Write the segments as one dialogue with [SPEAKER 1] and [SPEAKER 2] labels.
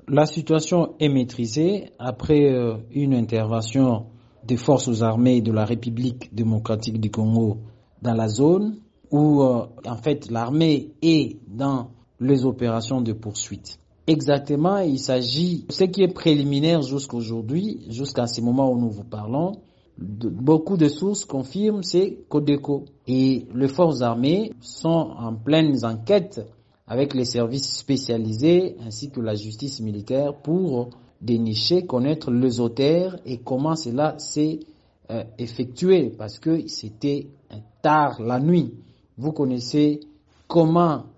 [SPEAKER 1] La situation est maîtrisée après une intervention des forces armées de la République démocratique du Congo dans la zone où en fait l'armée est dans les opérations de poursuite. Exactement, il s'agit, ce qui est préliminaire jusqu'aujourd'hui, jusqu'à ce moment où nous vous parlons, beaucoup de sources confirment c'est Codeco. Et les forces armées sont en pleine enquête avec les services spécialisés ainsi que la justice militaire pour dénicher, connaître les auteurs et comment cela s'est effectué parce que c'était tard la nuit. Vous connaissez comment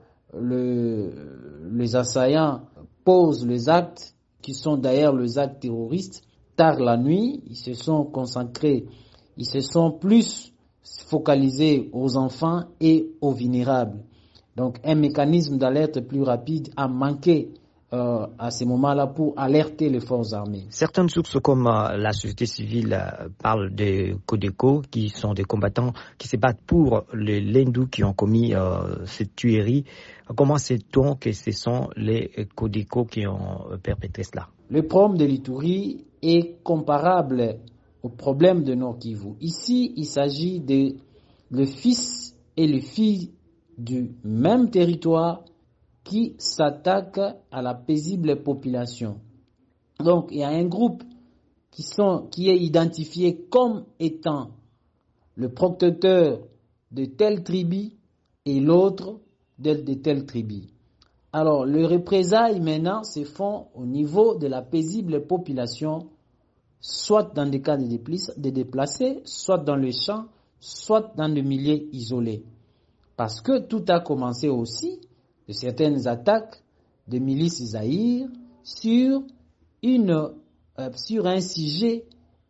[SPEAKER 1] les assaillants posent les actes qui sont d'ailleurs les actes terroristes. Tard la nuit, ils se sont concentrés, ils se sont plus focalisés aux enfants et aux vulnérables. Donc un mécanisme d'alerte plus rapide a manqué à ce moment-là pour alerter les forces armées.
[SPEAKER 2] Certaines sources comme la société civile parlent de Codeco qui sont des combattants qui se battent pour les Lendou qui ont commis cette tuerie. Comment sait-on que ce sont les Codeco qui ont perpétré cela?
[SPEAKER 1] Le problème de l'Ituri est comparable au problème de Nord Kivu. Ici, il s'agit de le fils et les filles du même territoire qui s'attaque à la paisible population. Donc, il y a un groupe qui est identifié comme étant le protecteur de telle tribu et l'autre de telle tribu. Alors, les représailles maintenant se font au niveau de la paisible population, soit dans des cas de déplacés, soit dans les champs, soit dans des milieux isolés. Parce que tout a commencé aussi de certaines attaques de milices Zaïre sur un sujet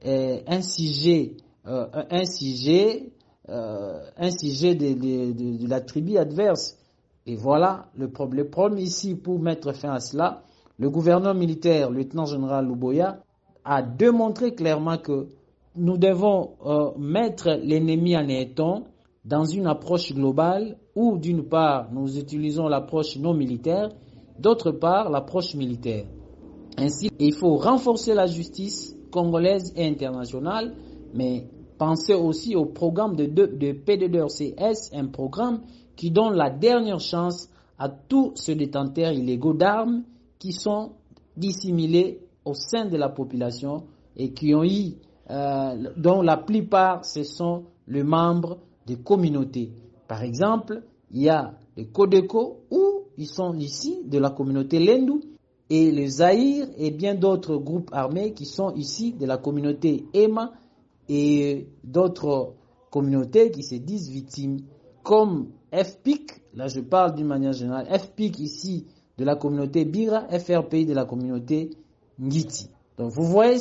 [SPEAKER 1] de la tribu adverse. Et voilà le problème ici pour mettre fin à cela. Le gouverneur militaire, le lieutenant-général Luboya, a démontré clairement que nous devons mettre l'ennemi en étang dans une approche globale où d'une part nous utilisons l'approche non militaire, d'autre part l'approche militaire. Ainsi, il faut renforcer la justice congolaise et internationale, mais penser aussi au programme de P2DRCS, un programme qui donne la dernière chance à tous ces détenteurs illégaux d'armes qui sont dissimulés au sein de la population et qui ont eu, dont la plupart ce sont les membres des communautés. Par exemple, il y a les Codeco où ils sont ici de la communauté Lendou et les Zaïre et bien d'autres groupes armés qui sont ici de la communauté Ema et d'autres communautés qui se disent victimes comme FPIC, là je parle d'une manière générale, FPIC ici de la communauté Bira, FRPI de la communauté Ngiti. Donc vous voyez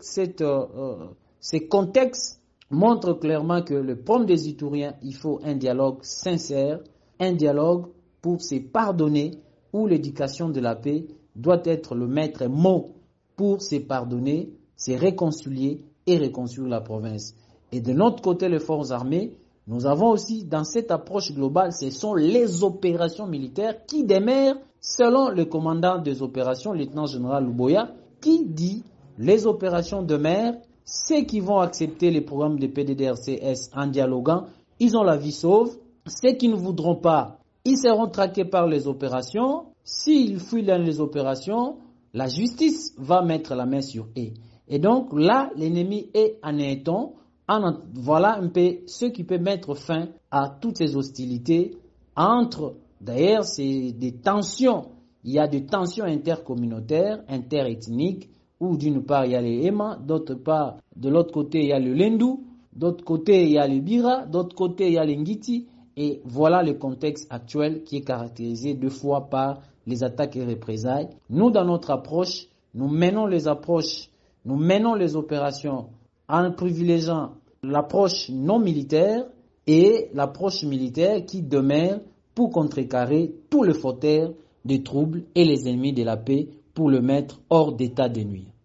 [SPEAKER 1] ces contextes montrent clairement que le problème des Ituriens, il faut un dialogue sincère, un dialogue pour se pardonner où l'éducation de la paix doit être le maître mot pour se pardonner, se réconcilier et réconcilier la province. Et de notre côté, les forces armées, nous avons aussi, dans cette approche globale, ce sont les opérations militaires qui démarrent selon le commandant des opérations, le lieutenant-général Luboya, qui dit les opérations demeurent, ceux qui vont accepter les programmes de P2DRCS en dialoguant, ils ont la vie sauve. Ceux qui ne voudront pas, ils seront traqués par les opérations. S'ils fuient dans les opérations, la justice va mettre la main sur eux. Et donc là, l'ennemi est en étang. Voilà un peu ce qui peut mettre fin à toutes ces hostilités entre, d'ailleurs, c'est des tensions. Il y a des tensions intercommunautaires, interethniques, où d'une part il y a les Ema, de l'autre côté il y a le Lendou, d'autre côté il y a le Bira, d'autre côté il y a le Ngiti. Et voilà le contexte actuel qui est caractérisé deux fois par les attaques et représailles. Nous, dans notre approche, nous menons les opérations en privilégiant l'approche non militaire et l'approche militaire qui demeure pour contrecarrer tous les fauteurs des troubles et les ennemis de la paix pour le mettre hors d'état de nuire.